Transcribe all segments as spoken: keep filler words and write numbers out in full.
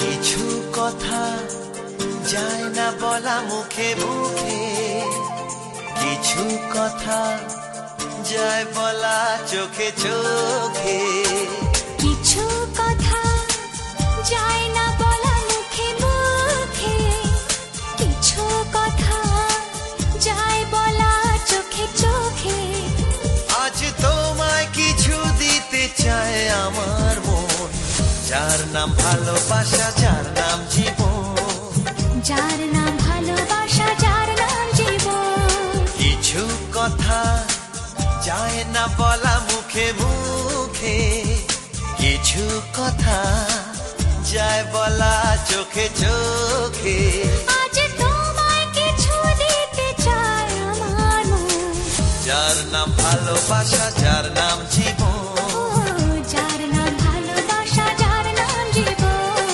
কিছু কথা যায় না বলা মুখে মুখে, কিছু কথা যায় বলা চোখে চোখে, কিছু কথা যায় না বলা মুখে মুখে, কিছু কথা যায় বলা চোখে চোখে। আজ তোমায় কিছু দিতে চায় আমার মন, যার নাম ভালোবাসা, যার নাম জীবন, যার নাম ভালোবাসা, যার নাম জীবন। কিছু কথা যায় না বলা মুখে মুখে, কিছু কথা যায় বলা চোখে চোখে। আজ তোমায় কিছু দিতে চায় আমার মন, যার নাম ভালোবাসা, যার নাম জীবন, যার নাম ভালোবাসা, যার নাম জীবন।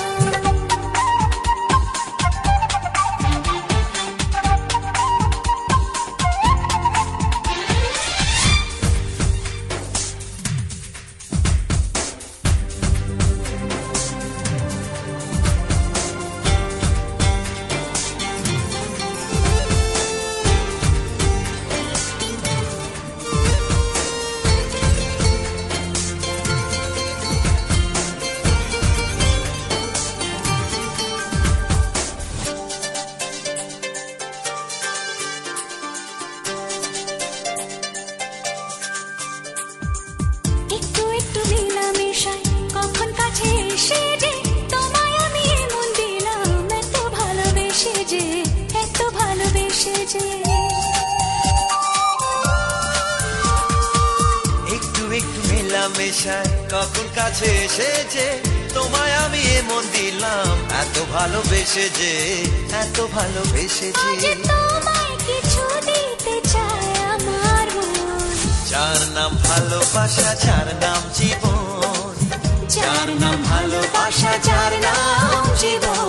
একটু একটু মেলামেশায় কখন কাছে এসেছে, তোমায় আমি এমন দিলাম এত ভালোবেসে যে, এত ভালোবেসে যে। তোমায় কিছু দিতে চায় আমার মন, যার নাম ভালোবাসা, যার নাম জীবন, যার নাম ভালোবাসা, যার নাম জীবন।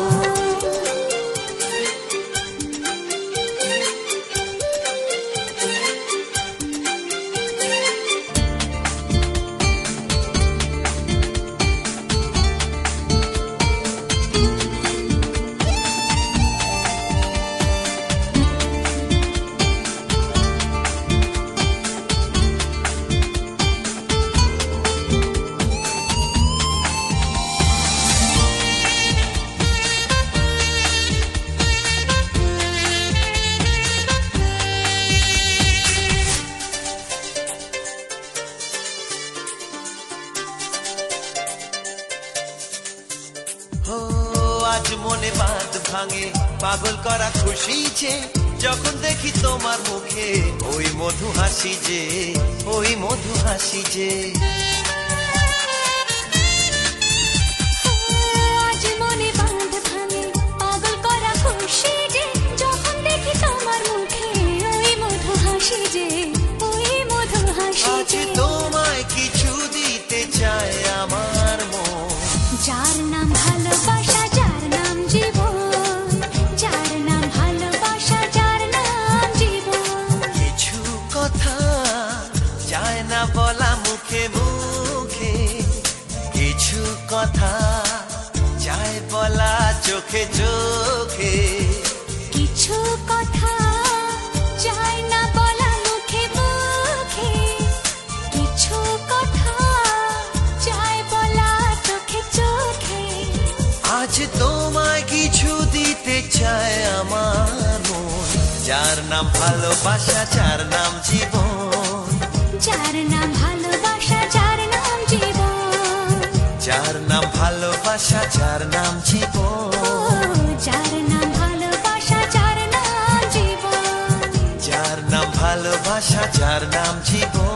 ও আজ মনে বাঁধ ভাঙে পাগল করা খুশি যে, যখন দেখি তোমার মুখে ওই মধু হাসি যে, ওই মধু হাসি যে। আজ মনে বাঁধ ভাঙে পাগল করা খুশি যে, যখন দেখি তোমার মুখে ওই মধু হাসি যে, ওই মধু হাসি আজ যে। তোমায় কিছু দিতে চায় আমার মন, যার নাম ভালোবাসা, যার নাম জীবন, যার নাম ভালোবাসা, যার নাম জীবন। কিছু কথা যায় না বলা মুখে মুখে, কিছু কথা যায় বলা চোখে চোখে, কিছু কথা যায় না বলা মুখে মুখে, কিছু কথা যায় বলা চোখে চোখে। আজ তোমায় কিছু দিতে চায় আমার মন, যার নাম ভালোবাসা, যার নাম জীবন, যার নাম ভালোবাসা, যার নাম জীবন, যার নাম ভালোবাসা, যার নাম জীবন, যার নাম ভালোবাসা, যার নাম জীবন, যার নাম ভালোবাসা, যার নাম জীবন।